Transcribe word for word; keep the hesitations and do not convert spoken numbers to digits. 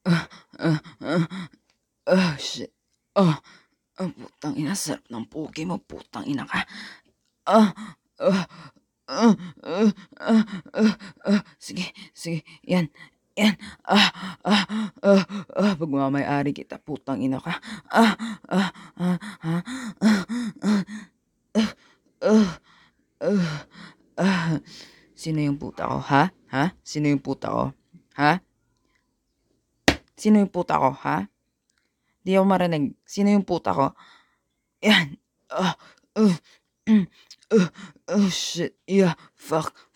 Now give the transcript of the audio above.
Ah, ah, ah, ah, shit. Ah, ah, putang ina, sarap ng poke mo, putang ina ka. Ah, ah, ah, ah, ah, ah, ah, sige, sige, yan, yan. Ah, ah, ah, ah, pagmamayari kita, putang ina ka. Ah, ah, ah, ah, ah, ah, ah, ah, ah. Sino yung puta ko, ha? Ha? Sino yung puta ko? Ha? Sino yung puta ko, ha? Di ako marinig. Sino yung puta ko? Yan. Ah, uh, mm, uh, oh shit. Yeah. Fuck.